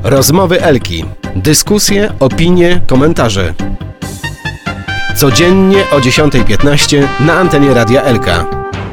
Rozmowy Elki. Dyskusje, opinie, komentarze. Codziennie o 10:15 na antenie Radia Elka.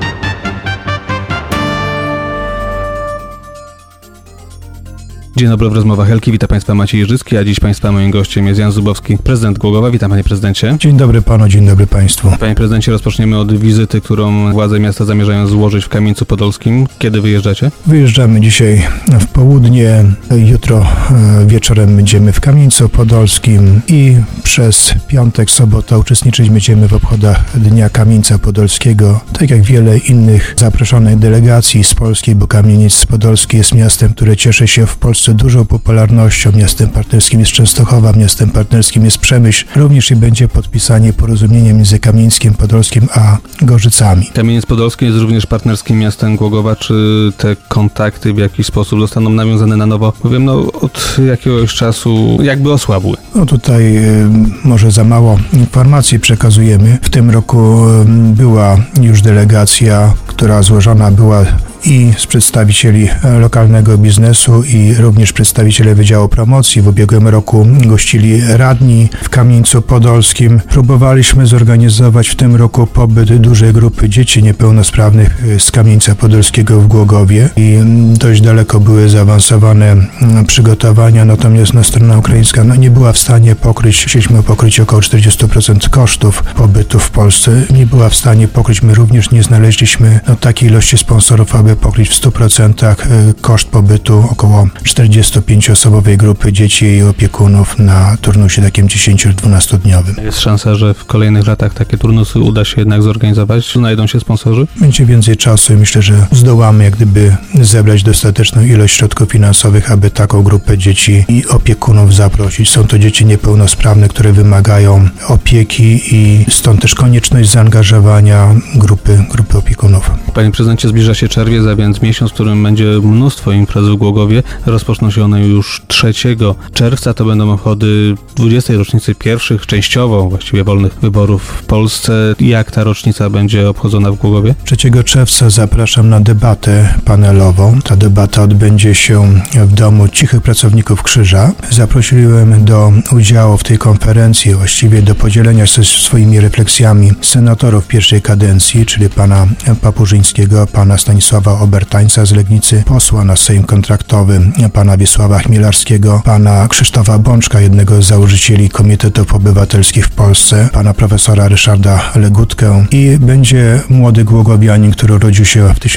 Dzień dobry, w rozmowach Elki. Witam Państwa Maciej Jerzycki, a dziś Państwa moim gościem jest Jan Zubowski, prezydent Głogowa. Witam Panie Prezydencie. Dzień dobry Panu, dzień dobry Państwu. Panie Prezydencie, rozpoczniemy od wizyty, którą władze miasta zamierzają złożyć w Kamieńcu Podolskim. Kiedy wyjeżdżacie? Wyjeżdżamy dzisiaj w południe, jutro wieczorem będziemy w Kamieńcu Podolskim i przez piątek, sobotę uczestniczyć będziemy w obchodach Dnia Kamieńca Podolskiego. Tak jak wiele innych zaproszonych delegacji z Polski, bo Kamieniec Podolski jest miastem, które cieszy się w Polsce dużą popularnością. Miastem partnerskim jest Częstochowa, miastem partnerskim jest Przemyśl. Również i będzie podpisanie porozumienia między Kamieńskiem Podolskim a Gorzycami. Kamieniec Podolski jest również partnerskim miastem Głogowa. Czy te kontakty w jakiś sposób zostaną nawiązane na nowo? Powiem, od jakiegoś czasu jakby osłabły. Tutaj może za mało informacji przekazujemy. W tym roku była już delegacja, która złożona była i z przedstawicieli lokalnego biznesu i również przedstawiciele Wydziału Promocji. W ubiegłym roku gościli radni w Kamieńcu Podolskim. Próbowaliśmy zorganizować w tym roku pobyt dużej grupy dzieci niepełnosprawnych z Kamieńca Podolskiego w Głogowie i dość daleko były zaawansowane przygotowania, natomiast strona ukraińska nie była w stanie chcieliśmy pokryć około 40% kosztów pobytu w Polsce. Nie była w stanie pokryć, my również nie znaleźliśmy takiej ilości sponsorów, aby pokryć w 100% koszt pobytu około 45-osobowej grupy dzieci i opiekunów na turnusie takim 10-12-dniowym. Jest szansa, że w kolejnych latach takie turnusy uda się jednak zorganizować? Znajdą się sponsorzy? Będzie więcej czasu i myślę, że zdołamy zebrać dostateczną ilość środków finansowych, aby taką grupę dzieci i opiekunów zaprosić. Są to dzieci niepełnosprawne, które wymagają opieki i stąd też konieczność zaangażowania grupy opiekunów. Panie prezydencie, zbliża się czerwiec, a więc miesiąc, w którym będzie mnóstwo imprez w Głogowie. Rozpoczną się one już 3 czerwca. To będą obchody 20. rocznicy pierwszych, częściowo właściwie wolnych wyborów w Polsce. Jak ta rocznica będzie obchodzona w Głogowie? 3 czerwca zapraszam na debatę panelową. Ta debata odbędzie się w Domu Cichych Pracowników Krzyża. Zaprosiłem do udziału w tej konferencji, właściwie do podzielenia się swoimi refleksjami senatorów pierwszej kadencji, czyli pana Papurzyńskiego, pana Stanisława Obertańca z Legnicy, posła na Sejm Kontraktowy, pana Wiesława Chmielarskiego, pana Krzysztofa Bączka, jednego z założycieli Komitetów Obywatelskich w Polsce, pana profesora Ryszarda Legutkę i będzie młody głogowianin, który urodził się w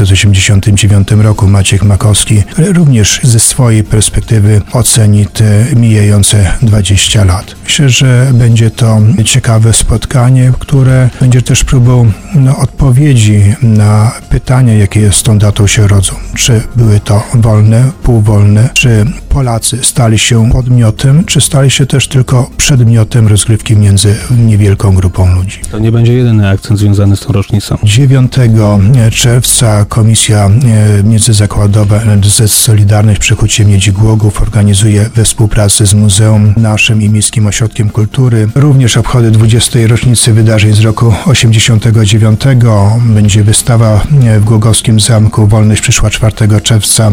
1989 roku, Maciek Makowski, który również ze swojej perspektywy oceni te mijające 20 lat. Myślę, że będzie to ciekawe spotkanie, które będzie też próbą odpowiedzi na pytania, jakie z tą datą się rodzą. Czy były to wolne, półwolne, czy Polacy stali się podmiotem, czy stali się też tylko przedmiotem rozgrywki między niewielką grupą ludzi. To nie będzie jedyny akcent związany z tą rocznicą. 9 czerwca Komisja Międzyzakładowa NSZZ Solidarność przy Hucie Miedzi Głogów organizuje we współpracy z Muzeum naszym i Miejskim Ośrodkiem Kultury również obchody 20. rocznicy wydarzeń z roku 89. Będzie wystawa w Głogowskim Zamku Wolność przyszła 4 czerwca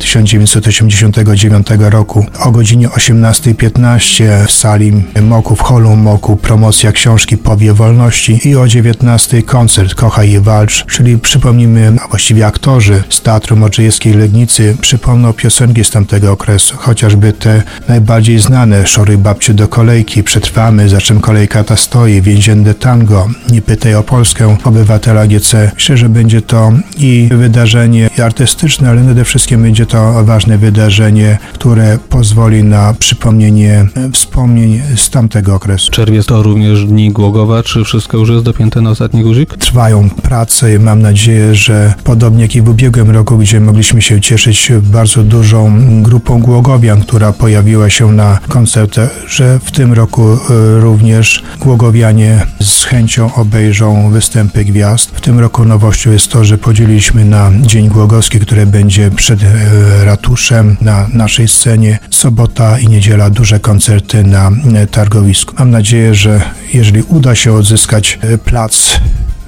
1989 roku. O godzinie 18:15 w sali MOKU, w holu MOKU promocja książki Powie Wolności i o 19:00 koncert Kochaj i Walcz, czyli przypomnimy, a właściwie aktorzy z Teatru Modrzejewskiej Legnicy przypomną piosenki z tamtego okresu, chociażby te najbardziej znane: Szoruj babciu do kolejki, Przetrwamy, Za czym kolejka ta stoi, Więzienne tango, Nie pytaj o Polskę, Obywatela GC. Myślę, że będzie to i wydarzenie artystyczne, ale przede wszystkim będzie to ważne wydarzenie, które pozwoli na przypomnienie wspomnień z tamtego okresu. Czerwiec to również Dni Głogowa. Czy wszystko już jest dopięte na ostatni guzik? Trwają prace i mam nadzieję, że podobnie jak i w ubiegłym roku, gdzie mogliśmy się cieszyć bardzo dużą grupą głogowian, która pojawiła się na koncertach, że w tym roku również głogowianie z chęcią obejrzą występy gwiazd. W tym roku nowością jest to, że podzieliliśmy na Dzień Głogowski, który będzie przed ratuszem na naszej scenie. Sobota i niedziela duże koncerty na targowisku. Mam nadzieję, że jeżeli uda się odzyskać plac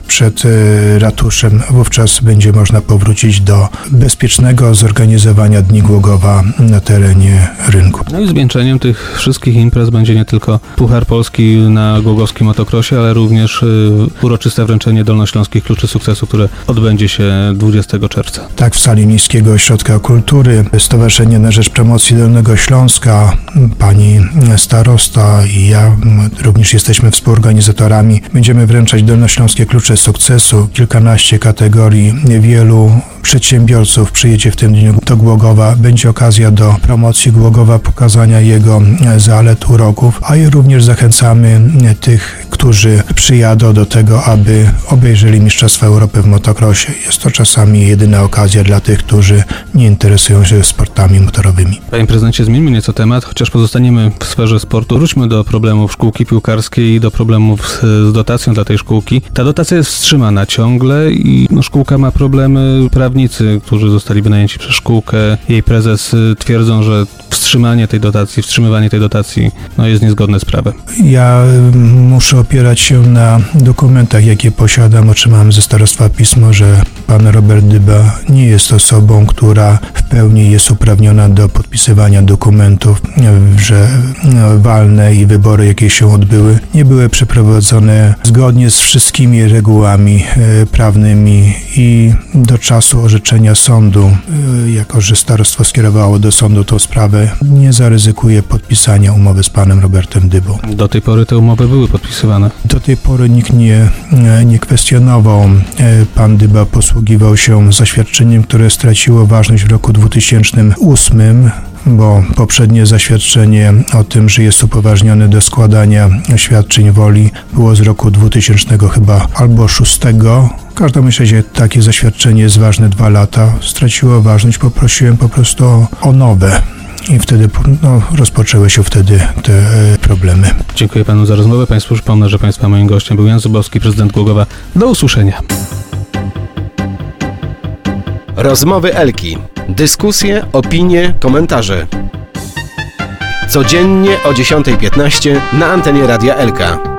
przed ratuszem. Wówczas będzie można powrócić do bezpiecznego zorganizowania Dni Głogowa na terenie rynku. No i zwieńczeniem tych wszystkich imprez będzie nie tylko Puchar Polski na głogowskim motocrossie, ale również uroczyste wręczenie Dolnośląskich Kluczy Sukcesu, które odbędzie się 20 czerwca. Tak, w sali Miejskiego Ośrodka Kultury Stowarzyszenie na Rzecz Promocji Dolnego Śląska, pani starosta i ja również jesteśmy współorganizatorami. Będziemy wręczać Dolnośląskie Klucze Sukcesu, kilkanaście kategorii, wielu przedsiębiorców przyjedzie w tym dniu do Głogowa. Będzie okazja do promocji Głogowa, pokazania jego zalet, uroków, a i również zachęcamy tych, którzy przyjadą do tego, aby obejrzeli Mistrzostwa Europy w motocrossie. Jest to czasami jedyna okazja dla tych, którzy nie interesują się sportami motorowymi. Panie prezydencie, zmieńmy nieco temat, chociaż pozostaniemy w sferze sportu. Wróćmy do problemów szkółki piłkarskiej i do problemów z dotacją dla tej szkółki. Ta dotacja jest wstrzymana ciągle i szkółka ma problemy. Prawnicy, którzy zostali wynajęci przez szkółkę, jej prezes twierdzą, że wstrzymywanie tej dotacji jest niezgodne z prawem. Ja muszę opierać się na dokumentach, jakie posiadam. Otrzymałem ze starostwa pismo, że pan Robert Dyba nie jest osobą, która w pełni jest uprawniona do podpisywania dokumentów, że walne i wybory, jakie się odbyły, nie były przeprowadzone zgodnie z wszystkimi regułami prawnymi i do czasu orzeczenia sądu, jako że starostwo skierowało do sądu tą sprawę, nie zaryzykuję podpisania umowy z panem Robertem Dybą. Do tej pory te umowy były podpisywane. Do tej pory nikt nie kwestionował. Pan Dyba posługiwał się zaświadczeniem, które straciło ważność w roku 2008, bo poprzednie zaświadczenie o tym, że jest upoważniony do składania oświadczeń woli, było z roku 2000 chyba albo 6. W każdym razie takie zaświadczenie jest ważne 2 lata. Straciło ważność, poprosiłem po prostu o nowe. I wtedy rozpoczęły się te problemy. Dziękuję panu za rozmowę. Państwu przypomnę, że państwa moim gościem był Jan Zubowski, prezydent Głogowa. Do usłyszenia. Rozmowy Elki. Dyskusje, opinie, komentarze. Codziennie o 10:15 na antenie Radia Elka.